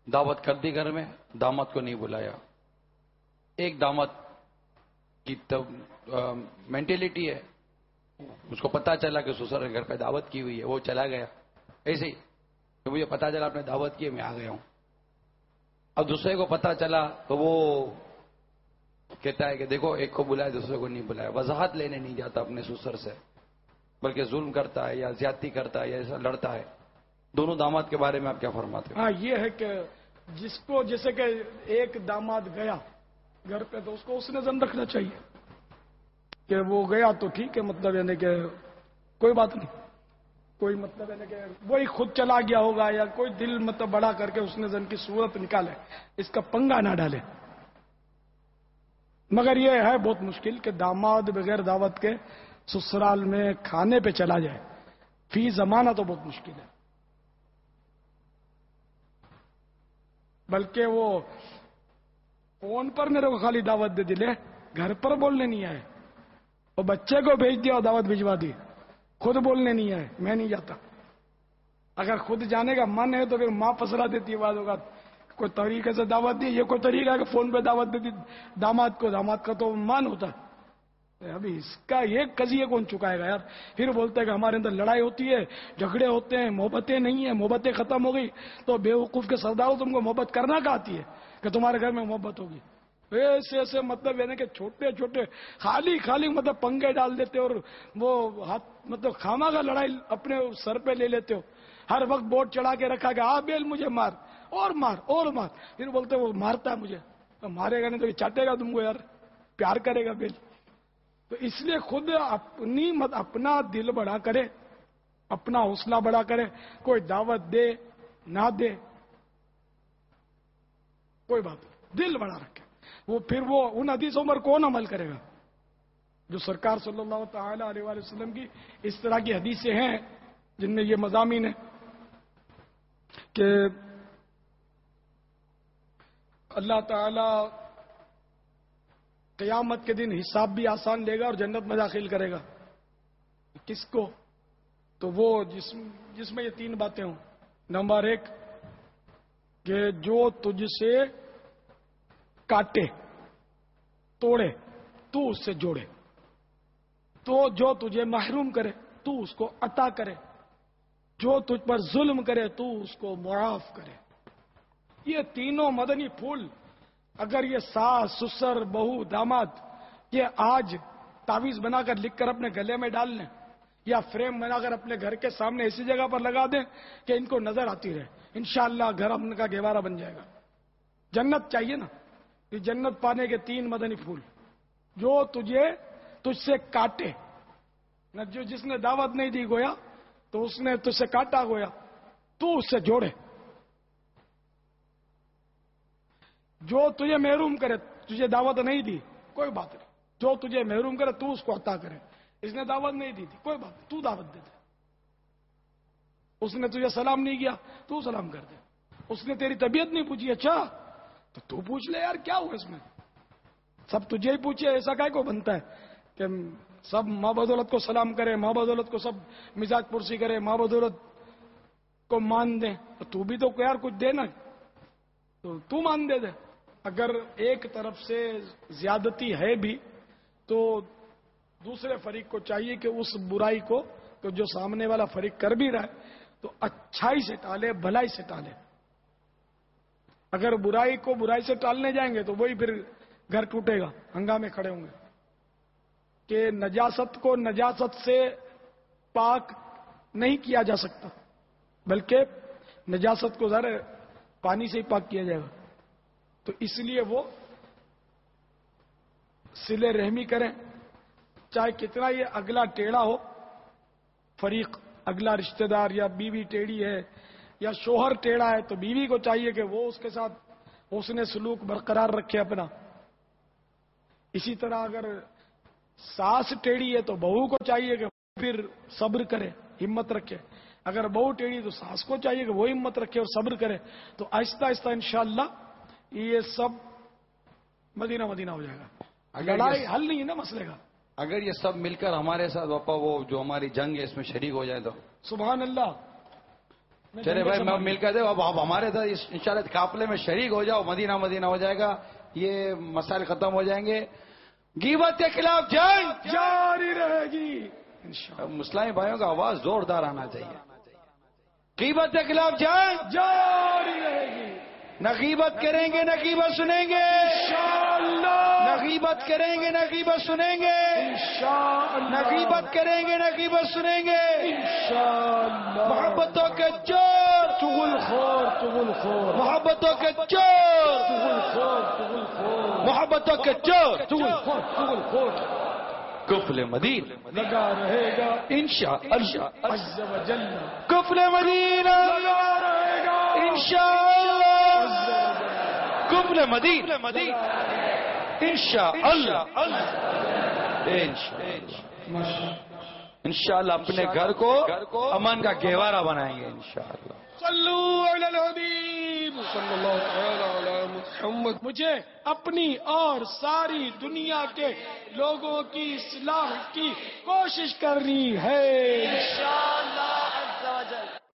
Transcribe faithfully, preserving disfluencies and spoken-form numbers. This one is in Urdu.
دعوت کر دی گھر میں، داماد کو نہیں بلایا. ایک داماد کی مینٹلٹی ہے، اس کو پتا چلا کہ سسر گھر پہ دعوت کی ہوئی ہے، وہ چلا گیا. ایسے ہی کہ مجھے پتا چلا آپ نے دعوت کی ہے، میں آ گیا ہوں. اب دوسرے کو پتا چلا تو وہ کہتا ہے کہ دیکھو ایک کو بلایا دوسرے کو نہیں بلایا. وضاحت لینے نہیں جاتا اپنے سسر سے، بلکہ ظلم کرتا ہے یا زیادتی کرتا ہے یا ایسا لڑتا ہے. دونوں داماد کے بارے میں آپ کیا فرماتے ہیں؟ ہاں، یہ ہے کہ جس کو جیسے کہ ایک داماد گیا گھر پہ تو اس کو اس نے ضمن رکھنا چاہیے کہ وہ گیا تو ٹھیک ہے، مطلب یعنی کہ کوئی بات نہیں، کوئی مطلب یعنی کہ وہی خود چلا گیا ہوگا یا کوئی دل مطلب بڑا کر کے اس نے زن کی صورت نکالے، اس کا پنگا نہ ڈالے. مگر یہ ہے بہت مشکل کہ داماد بغیر دعوت کے سسرال میں کھانے پہ چلا جائے، فی زمانہ تو بہت مشکل ہے. بلکہ وہ فون پر میرے کو خالی دعوت دے دلے، گھر پر بولنے نہیں آئے. اور بچے کو بھیج دیا اور دعوت بھجوا دی، خود بولنے نہیں آئے، میں نہیں جاتا. اگر خود جانے کا من ہے تو پھر ماں پسرا دیتی ہے بعض اوقات، کوئی طریقے سے دعوت دی. یہ کوئی طریقہ ہے کہ فون پہ دعوت دیتی داماد کو؟ داماد کا تو مان ہوتا ہے. ابھی اس کا یہ قضیہ کون چکائے گا یار؟ پھر بولتے ہیں کہ ہمارے اندر لڑائی ہوتی ہے، جھگڑے ہوتے ہیں، محبتیں نہیں ہیں، محبتیں ختم ہو گئی. تو بے وقوف کے سرداروں تم کو محبت کرنا کہا آتی ہے کہ تمہارے گھر میں محبت ہوگی؟ ایسے ایسے مطلب یعنی کہ چھوٹے چھوٹے خالی خالی مطلب پنگے ڈال دیتے اور وہ ہاتھ مطلب خامہ کا لڑائی اپنے سر پہ لے لیتے ہو. ہر وقت بورڈ چڑھا کے رکھا گیا، آ بیل مجھے مار اور مار اور مار. پھر بولتے وہ مارتا ہے مجھے، تو مارے گا نہیں تو چاٹے گا تم کو یار، پیار کرے گا بیل. تو اس لیے خود اپنی مت اپنا دل بڑا کرے، اپنا حوصلہ بڑا کرے. کوئی دعوت دے نہ دے کوئی بات نہیں، دل بڑا رکھے. وہ پھر وہ ان حدیثوں پر کون عمل کرے گا جو سرکار صلی اللہ تعالی علیہ وآلہ وسلم کی اس طرح کی حدیثیں ہیں جن میں یہ مضامین ہیں کہ اللہ تعالی قیامت کے دن حساب بھی آسان لے گا اور جنت میں داخل کرے گا. کس کو؟ تو وہ جس جس میں یہ تین باتیں ہوں. نمبر ایک کہ جو تجھ سے کاٹے توڑے تو اس سے جوڑے، تو جو تجھے محروم کرے تو اس کو عطا کرے، جو تجھ پر ظلم کرے تو اس کو معاف کرے. یہ تینوں مدنی پھول اگر یہ ساس سسر بہو داماد یہ آج تعویذ بنا کر لکھ کر اپنے گلے میں ڈال لیں یا فریم بنا کر اپنے گھر کے سامنے ایسی جگہ پر لگا دیں کہ ان کو نظر آتی رہے، انشاءاللہ گھر امن کا گہوارہ بن جائے گا. جنت چاہیے نا؟ یہ جنت پانے کے تین مدنی پھول. جو تجھے تجھ سے کاٹے، نہ جو جس نے دعوت نہیں دی گویا تو اس نے تجھ سے کاٹا گویا تو اس سے جوڑے. جو تجھے محروم کرے، تجھے دعوت نہیں دی کوئی بات نہیں، جو تجھے محروم کرے تو اس کو عطا کرے. اس نے دعوت نہیں دی تھی کوئی بات نہیں، تو دعوت دے دے. اس نے تجھے سلام نہیں کیا تو سلام کر دے. اس نے تیری طبیعت نہیں پوچھی، اچھا تو تو پوچھ لے یار کیا ہوا اس میں. سب تجھے ہی پوچھے، ایسا کائے کو بنتا ہے کہ سب ماں بدولت کو سلام کرے، ماں بدولت کو سب مزاج پرسی کرے، ماں بدولت کو مان دیں. تو بھی تو یار کچھ دے نا، تو تو مان دے دے. اگر ایک طرف سے زیادتی ہے بھی تو دوسرے فریق کو چاہیے کہ اس برائی کو تو جو سامنے والا فریق کر بھی رہا ہے تو اچھائی سے ٹالے، بھلائی سے ٹالے. اگر برائی کو برائی سے ٹالنے جائیں گے تو وہی پھر گھر ٹوٹے گا، ہنگامے کھڑے ہوں گے. کہ نجاست کو نجاست سے پاک نہیں کیا جا سکتا، بلکہ نجاست کو ذرا پانی سے ہی پاک کیا جائے گا. تو اس لیے وہ صلہ رحمی کریں، چاہے کتنا یہ اگلا ٹیڑھا ہو فریق، اگلا رشتہ دار یا بیوی ٹیڑھی ہے یا شوہر ٹیڑھا ہے تو بیوی کو چاہیے کہ وہ اس کے ساتھ حسن سلوک برقرار رکھے اپنا. اسی طرح اگر ساس ٹیڑھی ہے تو بہو کو چاہیے کہ پھر صبر کرے، ہمت رکھے. اگر بہو ٹیڑھی تو ساس کو چاہیے کہ وہ ہمت رکھے اور صبر کرے. تو آہستہ آہستہ انشاءاللہ یہ سب مدینہ مدینہ ہو جائے گا. لڑائی حل نہیں ہے نا مسئلے کا. اگر یہ سب مل کر ہمارے ساتھ باپا وہ جو ہماری جنگ ہے اس میں شریک ہو جائے تو سبحان اللہ. چلے بھائی میں مل کر دے اب آپ ہمارے ساتھ ان شاء اللہ قافلے میں شریک ہو جاؤ، مدینہ مدینہ ہو جائے گا، یہ مسائل ختم ہو جائیں گے. غیبت کے خلاف جنگ جاری رہے گی انشاءاللہ. مسلمان بھائیوں کا آواز زوردار آنا چاہیے. غیبت کے خلاف جنگ جاری رہے گی نہ غیبت کریں گے نہ غیبت سنیں گے، انشاءاللہ. نہ غیبت کریں گے نہ غیبت سنیں گے، انشاءاللہ. نہ غیبت کریں گے نہ غیبت سنیں گے. انشاءاللہ. محبتوں کے چور، چغل خور چغل خور محبتوں کے چور، چغل خور چغل خور محبتوں کے چور، چغل خور چغل خور قفل مدین لگا رہے گا انشاءاللہ. عز و جل. قفل مدینہ لگا رہے گا انشاءاللہ. عز و جل. قفل مدین انشاءاللہ. انشاءاللہ اپنے گھر کو امن کا گہوارہ بنائیں گے انشاءاللہ. صلو علی الحبیب صلی اللہ تعالی علی محمد. مجھے اپنی اور ساری دنیا کے لوگوں کی اصلاح کی کوشش کرنی ہے.